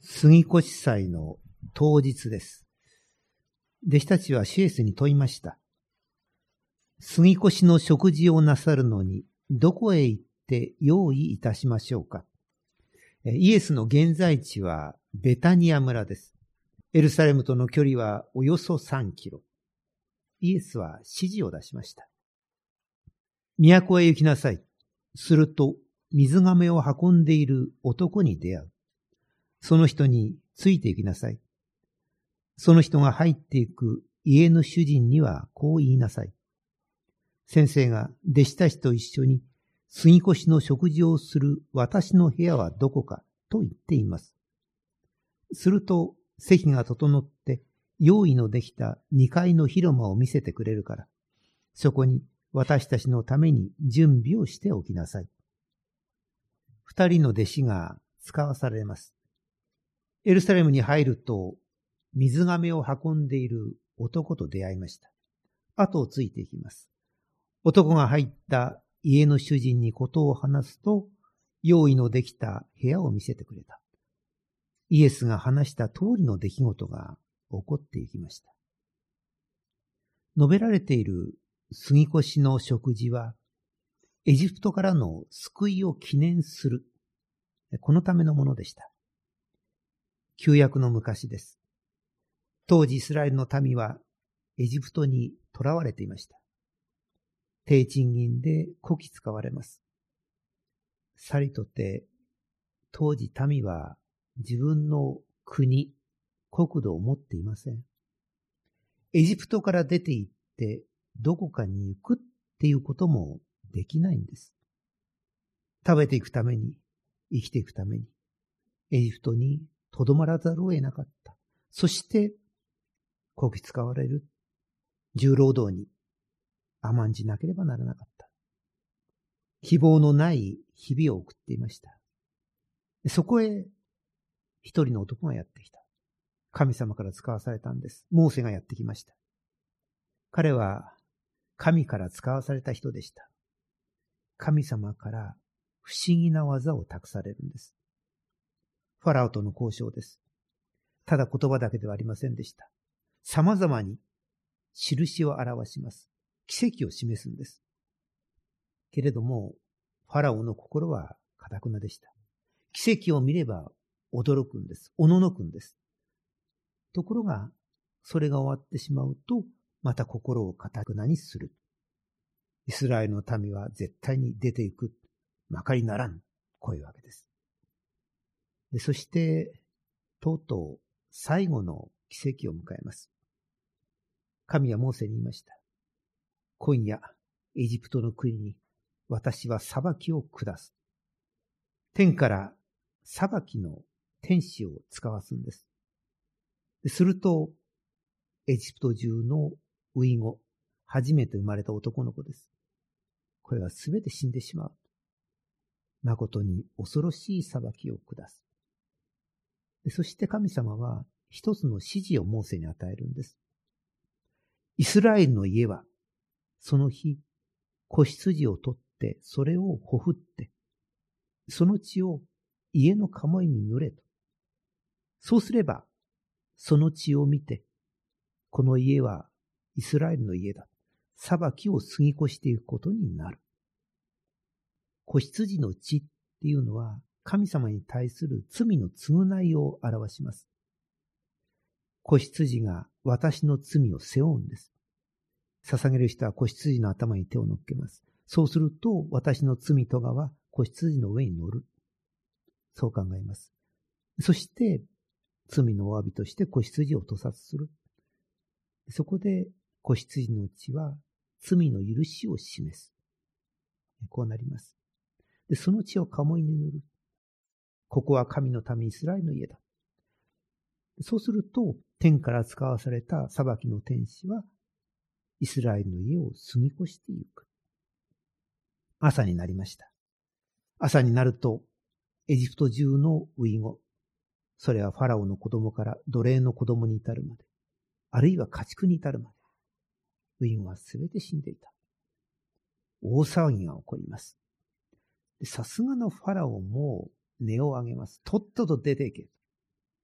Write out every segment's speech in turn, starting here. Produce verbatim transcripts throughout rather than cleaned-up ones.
杉越祭の当日です。弟子たちはシエスに問いました。杉越の食事をなさるのに、どこへ行って用意いたしましょうか。イエスの現在地はベタニア村です。エルサレムとの距離はおよそさんキロ。イエスは指示を出しました。都へ行きなさい。すると、水亀を運んでいる男に出会う。その人について行きなさい。その人が入っていく家の主人にはこう言いなさい。先生が弟子たちと一緒に杉越の食事をする私の部屋はどこかと言っています。すると席が整って用意のできたにかいの広間を見せてくれるから、そこに私たちのために準備をしておきなさい。二人の弟子が使わされます。エルサレムに入ると、水亀を運んでいる男と出会いました。後をついていきます。男が入った家の主人にことを話すと、用意のできた部屋を見せてくれた。イエスが話した通りの出来事が起こっていきました。述べられている杉越の食事は、エジプトからの救いを記念する、このためのものでした。旧約の昔です。当時イスラエルの民はエジプトに囚われていました。低賃金でこき使われます。さりとて、当時民は自分の国、国土を持っていません。エジプトから出て行ってどこかに行くっていうこともできないんです。食べていくために、生きていくために、エジプトにとどまらざるを得なかった。そして、こき使われる重労働に甘んじなければならなかった。希望のない日々を送っていました。そこへ一人の男がやってきた。神様から使わされたんです。モーセがやってきました。彼は神から使わされた人でした。神様から不思議な技を託されるんです。ファラオとの交渉です。ただ言葉だけではありませんでした。様々に印を表します。奇跡を示すんです。けれども、ファラオの心は堅くなでした。奇跡を見れば驚くんです。おののくんです。ところが、それが終わってしまうと、また心を堅くなにする。イスラエルの民は絶対に出ていく。まかりならん。こういうわけです。でそして、とうとう最後の奇跡を迎えます。神はモーセに言いました。今夜、エジプトの国に私は裁きを下す。天から裁きの天使を使わすんです。すると、エジプト中のウイゴ、初めて生まれた男の子です。これはすべて死んでしまう。誠に恐ろしい裁きを下す。そして神様は一つの指示をモーセに与えるんです。イスラエルの家は、その日、子羊を取って、それをほふって、その血を家の鴨居に塗れと。そうすれば、その血を見て、この家はイスラエルの家だ。裁きを過ぎ越していくことになる。子羊の血っていうのは、神様に対する罪の償いを表します。子羊が私の罪を背負うんです。捧げる人は子羊の頭に手を乗っけます。そうすると私の罪とがは子羊の上に乗る。そう考えます。そして罪のお詫びとして子羊を屠殺する。そこで子羊の血は罪の許しを示す。こうなります。でその血を鴨居に塗る。ここは神の民イスラエルの家だ。そうすると、天から使わされた裁きの天使は、イスラエルの家を過ぎ越していく。朝になりました。朝になると、エジプト中のウイゴ、それはファラオの子供から奴隷の子供に至るまで、あるいは家畜に至るまで、ウイゴはすべて死んでいた。大騒ぎが起こります。さすがのファラオも、音を上げます。とっとと出ていけ。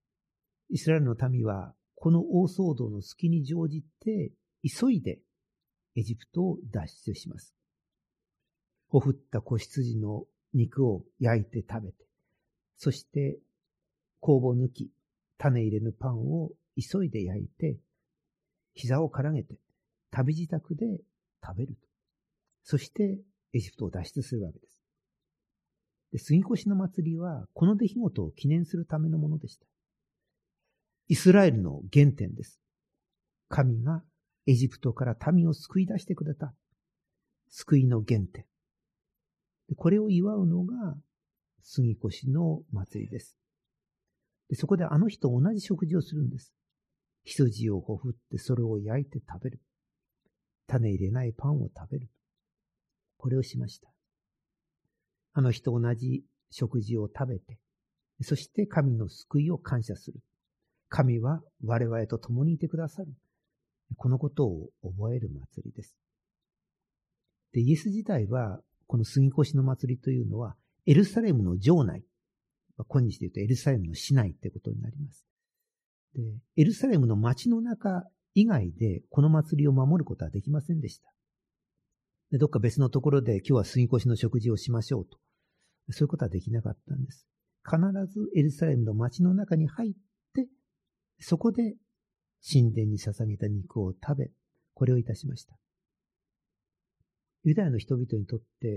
イスラエルの民はこの大騒動の隙に乗じて急いでエジプトを脱出します。ほふった子羊の肉を焼いて食べて、そして酵母抜き、種入れぬパンを急いで焼いて、膝をからげて旅支度で食べると。そしてエジプトを脱出するわけです。で、杉越の祭りはこの出来事を記念するためのものでした。イスラエルの原点です。神がエジプトから民を救い出してくれた。救いの原点。で、これを祝うのが杉越の祭りです。で、そこであの日と同じ食事をするんです。羊をほふってそれを焼いて食べる。種入れないパンを食べる。これをしました。あの日と同じ食事を食べて、そして神の救いを感謝する。神は我々と共にいてくださる。このことを覚える祭りです。で、イエス自体は、この杉越の祭りというのは、エルサレムの城内、今日で言うとエルサレムの市内ってことになります。で、エルサレムの町の中以外でこの祭りを守ることはできませんでした。で、どっか別のところで今日は杉越の食事をしましょうと。そういうことはできなかったんです。必ずエルサレムの町の中に入って、そこで神殿に捧げた肉を食べ、これをいたしました。ユダヤの人々にとって、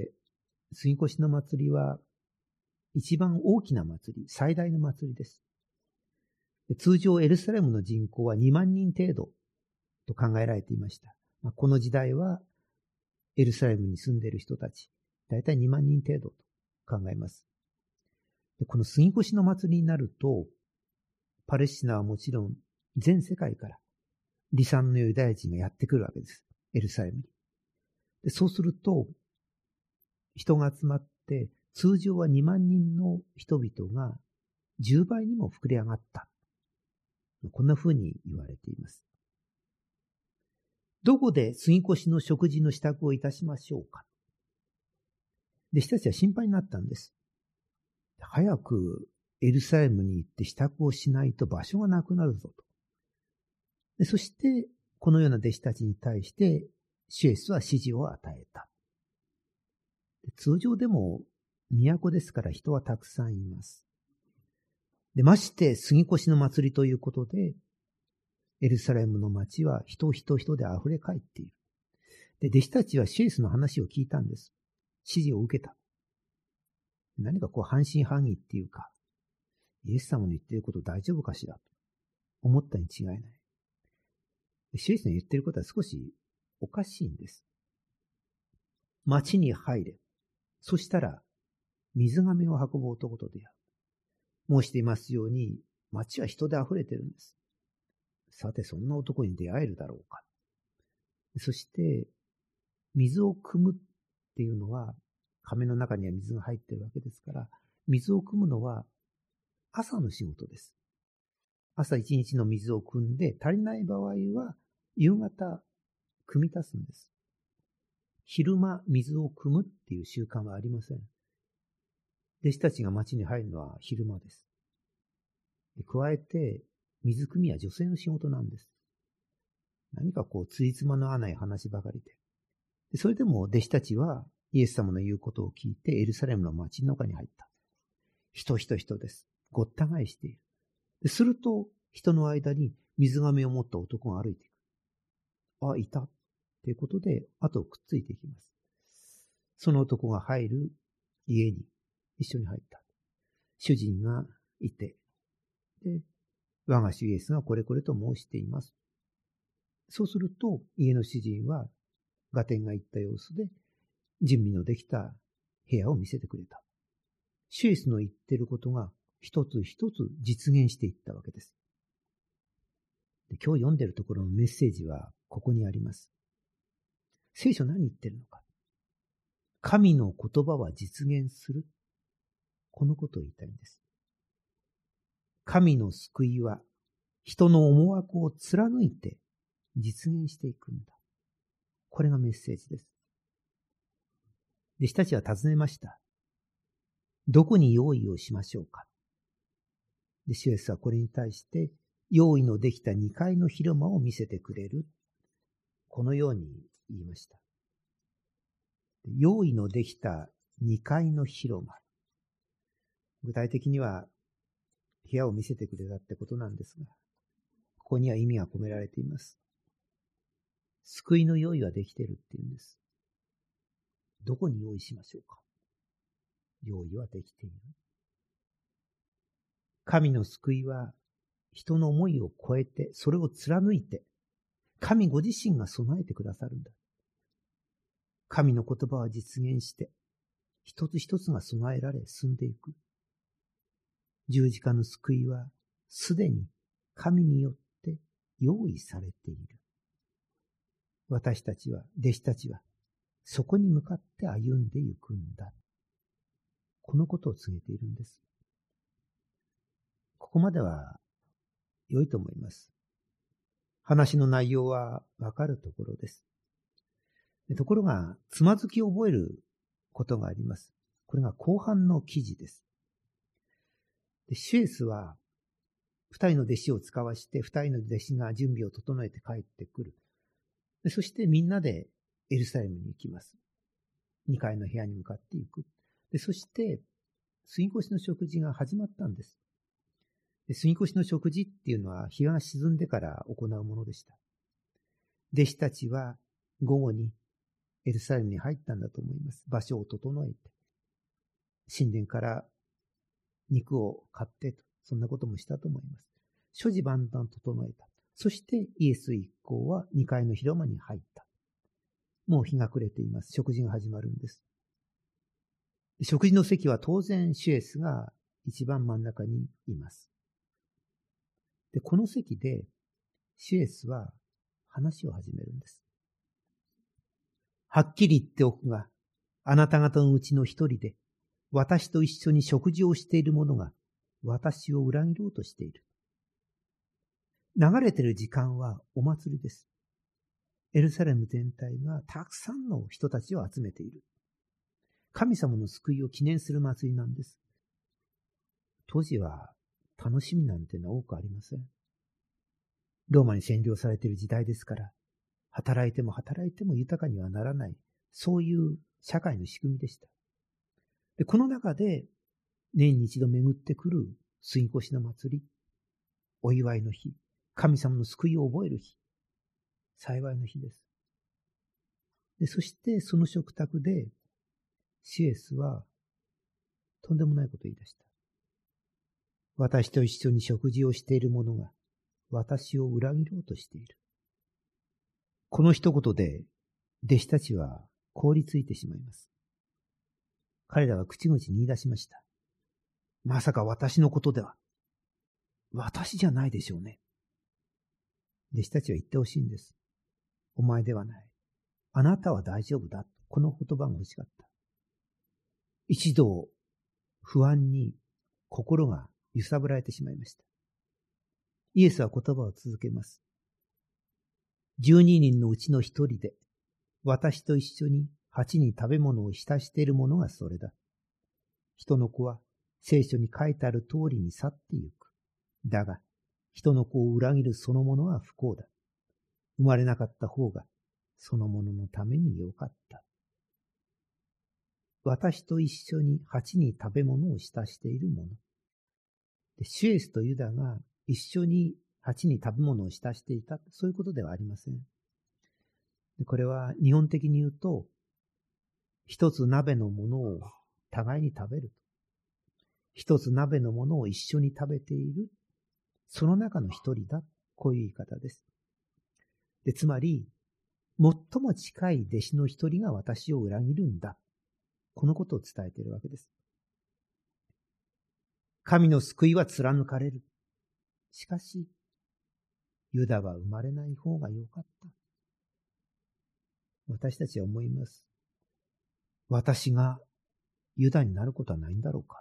杉越の祭りは一番大きな祭り、最大の祭りです。通常エルサレムの人口はにまんにん程度と考えられていました。この時代はエルサレムに住んでいる人たち、だいたいにまんにん程度と考えます。この杉越の祭りになると、パレスチナはもちろん全世界から離散のユダヤ人がやってくるわけです。エルサレムに。で、そうすると、人が集まって、通常はにまんにんの人々がじゅうばいにも膨れ上がった。こんな風に言われています。どこで杉越の食事の支度をいたしましょうか。弟子たちは心配になったんです。早くエルサレムに行って支度をしないと場所がなくなるぞと。で、そして、このような弟子たちに対して、主イエスは指示を与えた。通常でも都ですから人はたくさんいます。で、まして杉越の祭りということで、エルサレムの町は人人人で溢れ返っている。で、弟子たちは主イエスの話を聞いたんです。指示を受けた。何かこう半信半疑っていうか、イエス様の言っていること大丈夫かしらと思ったに違いない。主イエスの言っていることは少しおかしいんです。町に入れ。そしたら、水亀を運ぶ男と出会う。申していますように、町は人で溢れてるんです。さて、そんな男に出会えるだろうか。そして、水を汲むっていうのは、亀の中には水が入ってるわけですから、水を汲むのは朝の仕事です。朝一日の水を汲んで、足りない場合は、夕方、汲み足すんです。昼間水を汲むっていう習慣はありません。弟子たちが町に入るのは昼間です。加えて、水汲みは女性の仕事なんです。何かこう、ついつまの合わない話ばかりで。それでも弟子たちはイエス様の言うことを聞いてエルサレムの町の中に入った。人人人です。ごった返している。ですると、人の間に水亀を持った男が歩いていく。あ、いた。ということで、後をくっついていきます。その男が入る家に一緒に入った。主人がいて、で、我が主イエスがこれこれと申しています。そうすると、家の主人は、合点が言った様子で、準備のできた部屋を見せてくれた。主イエスの言っていることが一つ一つ実現していったわけです。で、今日読んでいるところのメッセージはここにあります。聖書何言ってるのか。神の言葉は実現する。このことを言いたいんです。神の救いは人の思惑を貫いて実現していくんだ。これがメッセージです。弟子たちは尋ねました。どこに用意をしましょうか。で、主イエスはこれに対して用意のできたにかいの広間を見せてくれる。このように言いました。用意のできたにかいの広間。具体的には部屋を見せてくれたってことなんですが、ここには意味が込められています。救いの用意はできているっていうんです。どこに用意しましょうか。用意はできている。神の救いは人の思いを超えて、それを貫いて、神ご自身が備えてくださるんだ。神の言葉は実現して、一つ一つが備えられ進んでいく。十字架の救いはすでに神によって用意されている。私たちは、弟子たちは、そこに向かって歩んでいくんだ。このことを告げているんです。ここまでは良いと思います。話の内容はわかるところです。ところが、つまずきを覚えることがあります。これが後半の記事です。でシュエスは、二人の弟子を使わして、二人の弟子が準備を整えて帰ってくる。でそしてみんなでエルサレムに行きます。二階の部屋に向かっていく。でそして、杉越の食事が始まったんです。で杉越の食事っていうのは日が沈んでから行うものでした。弟子たちは午後にエルサレムに入ったんだと思います。場所を整えて。神殿から肉を買ってと、そんなこともしたと思います。諸事万端整えた。そしてイエス一行はにかいの広間に入った。もう日が暮れています。食事が始まるんです。食事の席は当然シュエスが一番真ん中にいます。で、この席でシュエスは話を始めるんです。はっきり言っておくが、あなた方のうちの一人で私と一緒に食事をしている者が私を裏切ろうとしている。流れている時間はお祭りです。エルサレム全体がたくさんの人たちを集めている。神様の救いを記念する祭りなんです。当時は楽しみなんてのは多くありません。ローマに占領されている時代ですから、働いても働いても豊かにはならない、そういう社会の仕組みでした。でこの中で年に一度巡ってくる杉越の祭り、お祝いの日、神様の救いを覚える日、幸いの日です。でそしてその食卓でシエスはとんでもないことを言い出した。私と一緒に食事をしている者が私を裏切ろうとしている。この一言で弟子たちは凍りついてしまいます。彼らは口々に言い出しました。まさか私のことでは。私じゃないでしょうね。弟子たちは言ってほしいんです。お前ではない。あなたは大丈夫だ。この言葉が欲しかった。一度不安に心が揺さぶられてしまいました。イエスは言葉を続けます。十二人のうちの一人で私と一緒に鉢に食べ物を浸しているものがそれだ。人の子は聖書に書いてある通りに去ってゆく。だが人の子を裏切るそのものは不幸だ。生まれなかった方がそのもののためによかった。私と一緒に鉢に食べ物を浸しているもの。でシュエスとユダが一緒に鉢に食べ物を浸していた。そういうことではありません。でこれは日本的に言うと、一つ鍋のものを互いに食べる。一つ鍋のものを一緒に食べている。その中の一人だ。こういう言い方です。でつまり、最も近い弟子の一人が私を裏切るんだ。このことを伝えているわけです。神の救いは貫かれる。しかし、ユダは生まれない方がよかった。私たちは思います。私がユダになることはないんだろうか。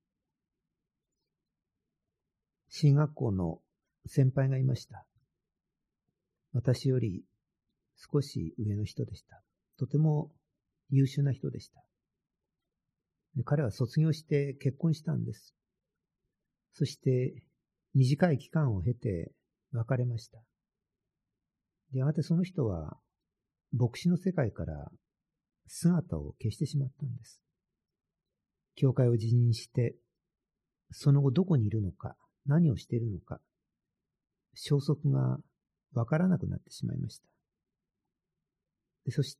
進学校の先輩がいました。私より少し上の人でした。とても優秀な人でした。で彼は卒業して結婚したんです。そして短い期間を経て別れました。で、やがてその人は牧師の世界から姿を消してしまったんです。教会を辞任して、その後どこにいるのか、何をしているのか、消息がわからなくなってしまいました。でそして、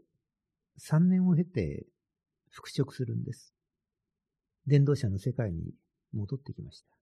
さんねんを経て復職するんです。伝道者の世界に戻ってきました。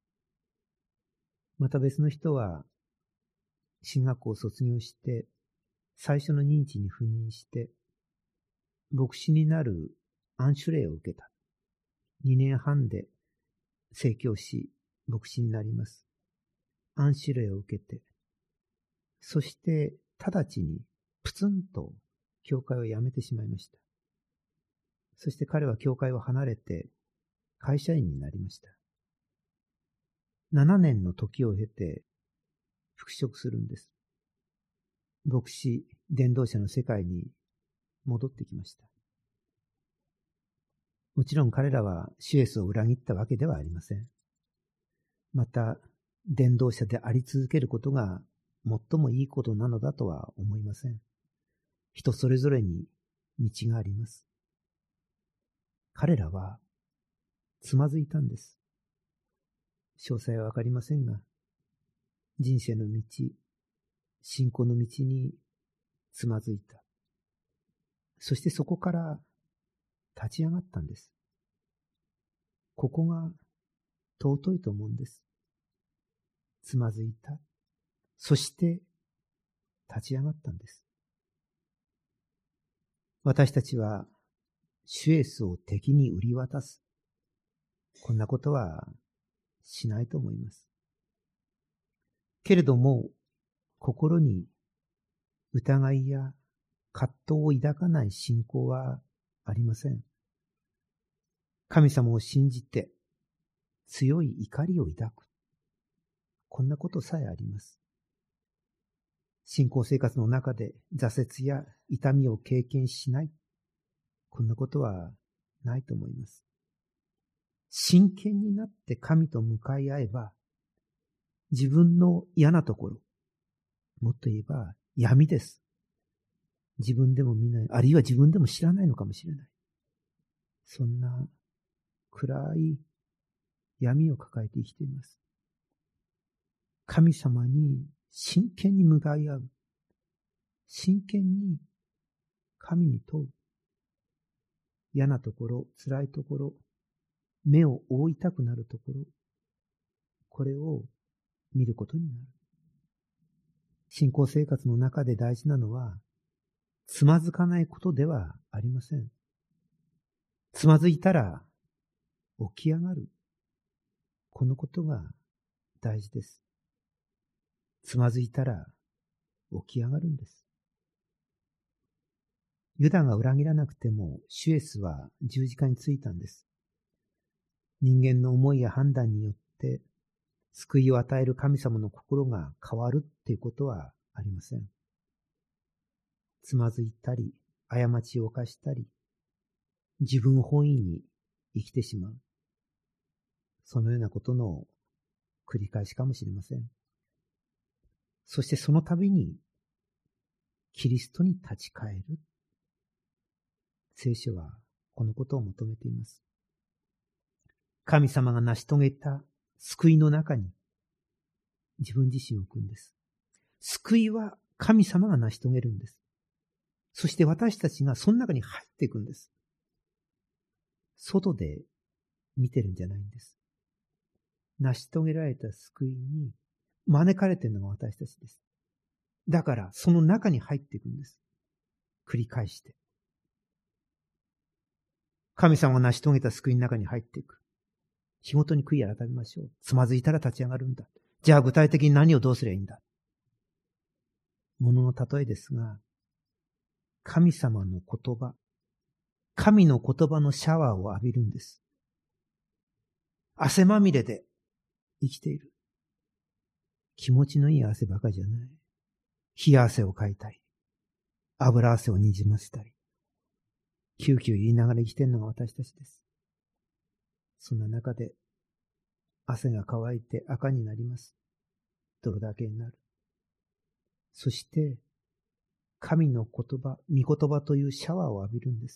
また別の人は、進学校を卒業して、最初の任地に赴任して、牧師になる安守令を受けた。にねんはんで宣教師、牧師になります。安守令を受けて、そして直ちにプツンと教会を辞めてしまいました。そして彼は教会を離れて会社員になりました。ななねんの時を経て復職するんです。牧師、伝道者の世界に戻ってきました。もちろん彼らは主イエスを裏切ったわけではありません。また、伝道者であり続けることが最もいいことなのだとは思いません。人それぞれに道があります。彼らはつまずいたんです。詳細はわかりませんが、人生の道、信仰の道につまずいた。そしてそこから立ち上がったんです。ここが尊いと思うんです。つまずいた。そして立ち上がったんです。私たちは主イエスを敵に売り渡す。こんなことはしないと思います。けれども、心に疑いや葛藤を抱かない信仰はありません。神様を信じて強い怒りを抱く。こんなことさえあります。信仰生活の中で挫折や痛みを経験しない。こんなことはないと思います。真剣になって神と向かい合えば、自分の嫌なところ、もっと言えば闇です。自分でも見ない、あるいは自分でも知らないのかもしれない。そんな暗い闇を抱えて生きています。神様に真剣に向かい合う。真剣に神に問う。嫌なところ、辛いところ、目を覆いたくなるところ、これを見ることになる。信仰生活の中で大事なのは、つまずかないことではありません。つまずいたら起き上がる。このことが大事です。つまずいたら起き上がるんです。ユダが裏切らなくても、主イエスは十字架についたんです。人間の思いや判断によって救いを与える神様の心が変わるっていうことはありません。つまずいたり、過ちを犯したり、自分本位に生きてしまう。そのようなことの繰り返しかもしれません。そしてその度にキリストに立ち返る。聖書はこのことを求めています。神様が成し遂げた救いの中に自分自身を置くんです。救いは神様が成し遂げるんです。そして私たちがその中に入っていくんです。外で見てるんじゃないんです。成し遂げられた救いに招かれているのが私たちです。だからその中に入っていくんです。繰り返して。神様が成し遂げた救いの中に入っていく。仕事に悔い改めましょう。つまずいたら立ち上がるんだ。じゃあ具体的に何をどうすればいいんだ。ものの例えですが、神様の言葉、神の言葉のシャワーを浴びるんです。汗まみれで生きている。気持ちのいい汗ばかりじゃない。冷や汗をかいたり、油汗をにじませたり、キューキュー言いながら生きているのが私たちです。そんな中で、汗が乾いて赤になります。 泥だけになる。そして、神の言葉、御言葉というシャワーを浴びるんです。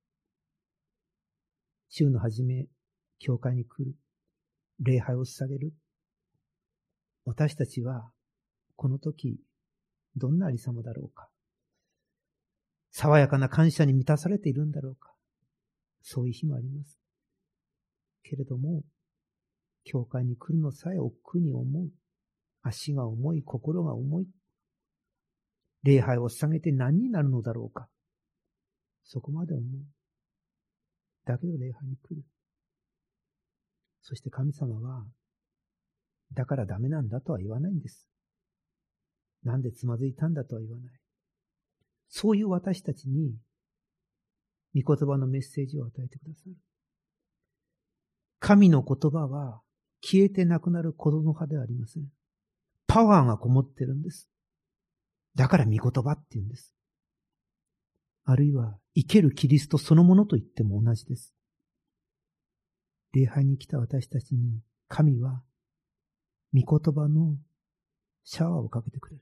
週の初め、教会に来る。礼拝を捧げる。私たちは、この時、どんなありさまだろうか。爽やかな感謝に満たされているんだろうか。そういう日もあります。けれども、教会に来るのさえ億劫に思う。足が重い、心が重い。礼拝を捧げて何になるのだろうか。そこまで思う。だけど礼拝に来る。そして神様は、だからダメなんだとは言わないんです。なんでつまずいたんだとは言わない。そういう私たちに、御言葉のメッセージを与えてくださる。神の言葉は消えてなくなる子供派ではありません。パワーがこもってるんです。だから御言葉って言うんです。あるいは生けるキリストそのものと言っても同じです。礼拝に来た私たちに神は御言葉のシャワーをかけてくれる。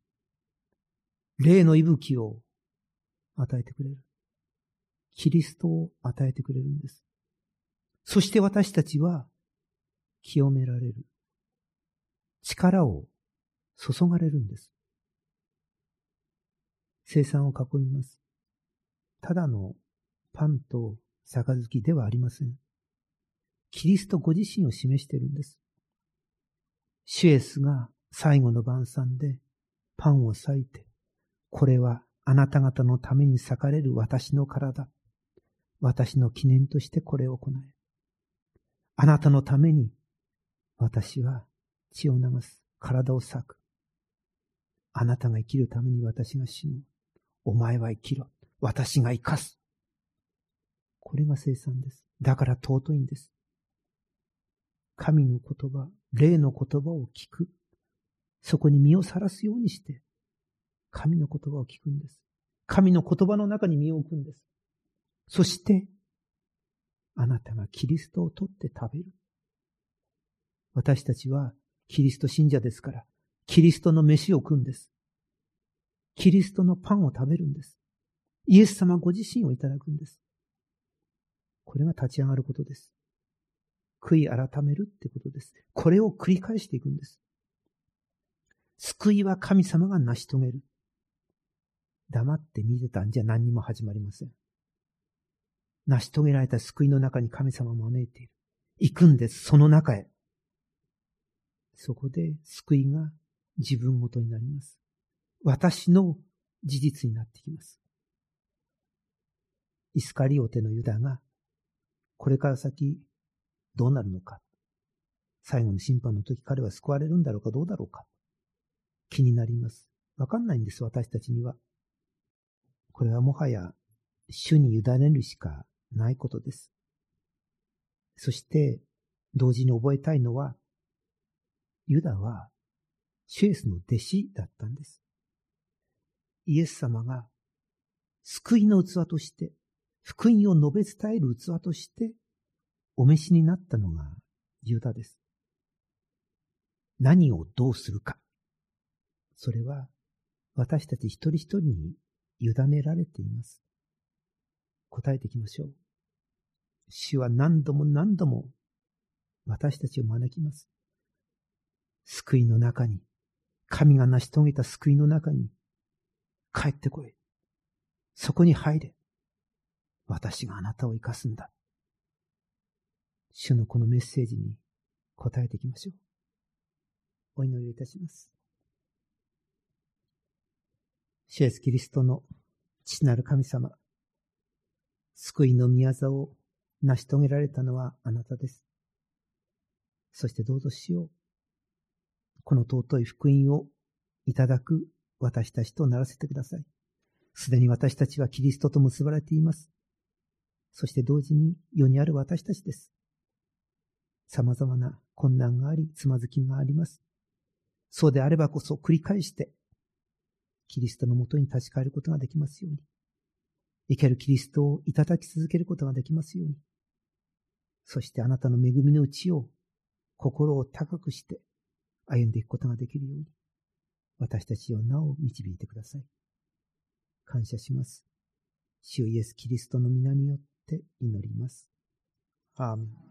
霊の息吹を与えてくれる。キリストを与えてくれるんです。そして私たちは清められる。力を注がれるんです。聖餐を囲みます。ただのパンと杯ではありません。キリストご自身を示しているんです。主イエスが最後の晩餐でパンを裂いて、これはあなた方のために裂かれる私の体。私の記念としてこれを行え。あなたのために私は血を流す。体を裂く。あなたが生きるために私が死ぬ。お前は生きろ。私が生かす。これが聖餐です。だから尊いんです。神の言葉、霊の言葉を聞く。そこに身をさらすようにして、神の言葉を聞くんです。神の言葉の中に身を置くんです。そして、あなたがキリストを取って食べる。私たちはキリスト信者ですから、キリストの飯を食うんです。キリストのパンを食べるんです。イエス様ご自身をいただくんです。これが立ち上がることです。悔い改めるってことです。これを繰り返していくんです。救いは神様が成し遂げる。黙って見てたんじゃ何にも始まりません。成し遂げられた救いの中に神様を招いている。行くんです、その中へ。そこで救いが自分ごとになります。私の事実になってきます。イスカリオテのユダが、これから先どうなるのか。最後の審判の時彼は救われるんだろうかどうだろうか。気になります。わかんないんです、私たちには。これはもはや主に委ねるしかないことです。そして同時に覚えたいのは、ユダは主イエスの弟子だったんです。イエス様が救いの器として、福音を述べ伝える器としてお召しになったのがユダです。何をどうするか。それは私たち一人一人に委ねられています。答えていきましょう。主は何度も何度も私たちを招きます。救いの中に、神が成し遂げた救いの中に帰ってこい。そこに入れ。私があなたを生かすんだ。主のこのメッセージに答えていきましょう。お祈りをいたします。主イエスキリストの父なる神様、救いの御業を成し遂げられたのはあなたです。そしてどうぞ主よ、この尊い福音をいただく私たちとならせてください。すでに私たちはキリストと結ばれています。そして同時に世にある私たちです。様々な困難があり、つまずきがあります。そうであればこそ繰り返して、キリストのもとに立ち返ることができますように。生けるキリストをいただき続けることができますように。そしてあなたの恵みのうちを心を高くして、 歩んでいくことができるように、私たちをなお導いてください。感謝します。主イエスキリストの皆によって祈ります。アーメン。